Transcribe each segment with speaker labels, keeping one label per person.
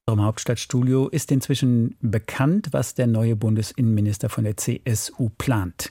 Speaker 1: Im Hauptstadtstudio ist inzwischen bekannt, was der neue Bundesinnenminister von der CSU plant.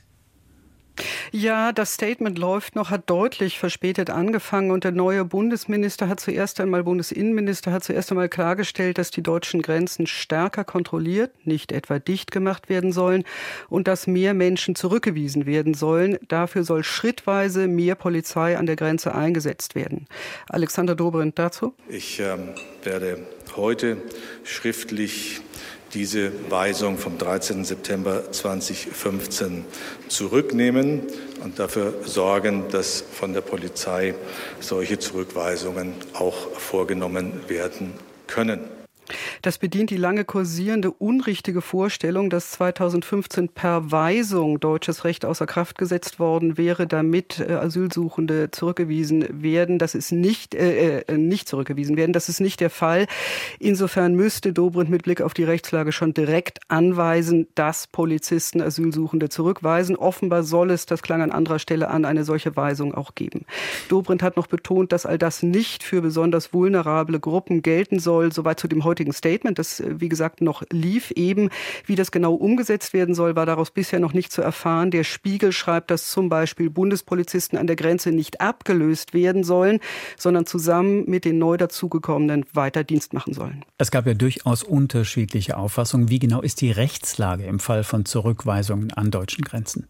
Speaker 2: Ja, das Statement läuft noch, hat deutlich verspätet angefangen und der neue Bundesinnenminister hat zuerst einmal klargestellt, dass die deutschen Grenzen stärker kontrolliert, nicht etwa dicht gemacht werden sollen und dass mehr Menschen zurückgewiesen werden sollen. Dafür soll schrittweise mehr Polizei an der Grenze eingesetzt werden. Alexander Dobrindt dazu.
Speaker 3: Ich werde heute schriftlich diese Weisung vom 13. September 2015 zurücknehmen und dafür sorgen, dass von der Polizei solche Zurückweisungen auch vorgenommen werden können.
Speaker 2: Das bedient die lange kursierende unrichtige Vorstellung, dass 2015 per Weisung deutsches Recht außer Kraft gesetzt worden wäre, damit Asylsuchende zurückgewiesen werden. Das ist nicht zurückgewiesen werden. Das ist nicht der Fall. Insofern müsste Dobrindt mit Blick auf die Rechtslage schon direkt anweisen, dass Polizisten Asylsuchende zurückweisen. Offenbar soll es, das klang an anderer Stelle an, eine solche Weisung auch geben. Dobrindt hat noch betont, dass all das nicht für besonders vulnerable Gruppen gelten soll. Soweit zu dem heutigen Statement, das wie gesagt noch lief eben. Wie das genau umgesetzt werden soll, war daraus bisher noch nicht zu erfahren. Der Spiegel schreibt, dass zum Beispiel Bundespolizisten an der Grenze nicht abgelöst werden sollen, sondern zusammen mit den neu dazugekommenen weiter Dienst machen sollen.
Speaker 1: Es gab ja durchaus unterschiedliche Auffassungen. Wie genau ist die Rechtslage im Fall von Zurückweisungen an deutschen Grenzen?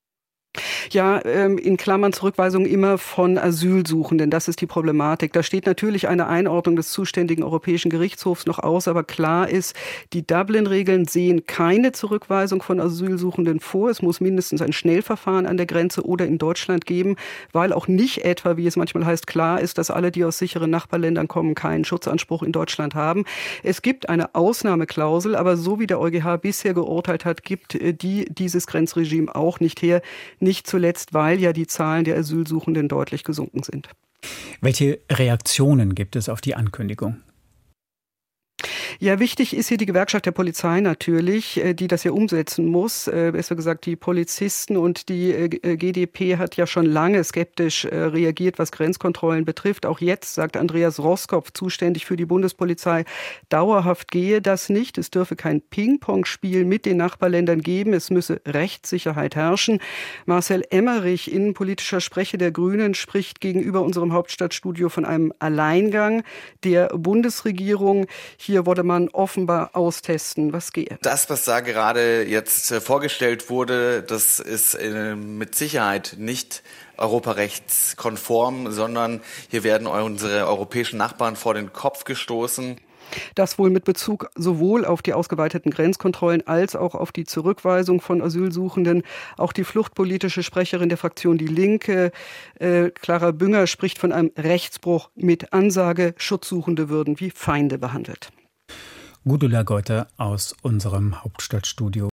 Speaker 2: Ja, in Klammern Zurückweisung immer von Asylsuchenden. Das ist die Problematik. Da steht natürlich eine Einordnung des zuständigen Europäischen Gerichtshofs noch aus, aber klar ist, die Dublin-Regeln sehen keine Zurückweisung von Asylsuchenden vor. Es muss mindestens ein Schnellverfahren an der Grenze oder in Deutschland geben, weil auch nicht etwa, wie es manchmal heißt, klar ist, dass alle, die aus sicheren Nachbarländern kommen, keinen Schutzanspruch in Deutschland haben. Es gibt eine Ausnahmeklausel, aber so wie der EuGH bisher geurteilt hat, gibt dieses Grenzregime auch nicht her. Nicht zuletzt, weil ja die Zahlen der Asylsuchenden deutlich gesunken sind.
Speaker 1: Welche Reaktionen gibt es auf die Ankündigung?
Speaker 2: Ja, wichtig ist hier die Gewerkschaft der Polizei natürlich, die das ja umsetzen muss. Besser gesagt, die Polizisten und die GdP hat ja schon lange skeptisch reagiert, was Grenzkontrollen betrifft. Auch jetzt sagt Andreas Roskopf, zuständig für die Bundespolizei, dauerhaft gehe das nicht. Es dürfe kein Ping-Pong-Spiel mit den Nachbarländern geben. Es müsse Rechtssicherheit herrschen. Marcel Emmerich, innenpolitischer Sprecher der Grünen, spricht gegenüber unserem Hauptstadtstudio von einem Alleingang der Bundesregierung. Hier wurde man offenbar austesten, was gehe.
Speaker 4: Das, was da gerade jetzt vorgestellt wurde, das ist mit Sicherheit nicht europarechtskonform, sondern hier werden unsere europäischen Nachbarn vor den Kopf gestoßen.
Speaker 2: Das wohl mit Bezug sowohl auf die ausgeweiteten Grenzkontrollen als auch auf die Zurückweisung von Asylsuchenden. Auch die fluchtpolitische Sprecherin der Fraktion Die Linke, Clara Bünger, spricht von einem Rechtsbruch mit Ansage, Schutzsuchende würden wie Feinde behandelt.
Speaker 1: Gudula Geuter aus unserem Hauptstadtstudio.